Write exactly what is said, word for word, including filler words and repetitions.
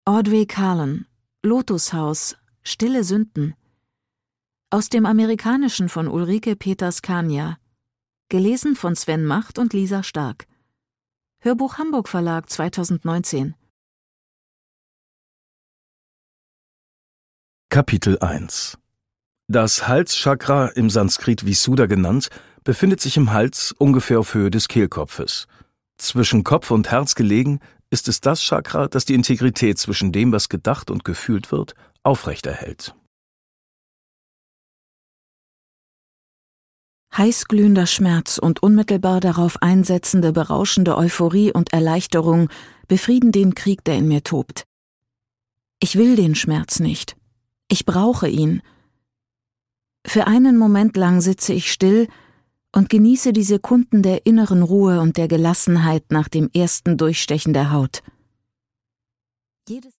Audrey Carlan, Lotushaus, Stille Sünden. Aus dem Amerikanischen von Ulrike Peters-Kania. Gelesen von Sven Macht und Lisa Stark. Hörbuch Hamburg Verlag zweitausendneunzehn. Kapitel eins. Das Halschakra, im Sanskrit Visuddha genannt, befindet sich im Hals ungefähr auf Höhe des Kehlkopfes. Zwischen Kopf und Herz gelegen ist es das Chakra, das die Integrität zwischen dem, was gedacht und gefühlt wird, aufrechterhält. Heißglühender Schmerz und unmittelbar darauf einsetzende berauschende Euphorie und Erleichterung befrieden den Krieg, der in mir tobt. Ich will den Schmerz nicht. Ich brauche ihn. Für einen Moment lang sitze ich still und genieße die Sekunden der inneren Ruhe und der Gelassenheit nach dem ersten Durchstechen der Haut. Jedes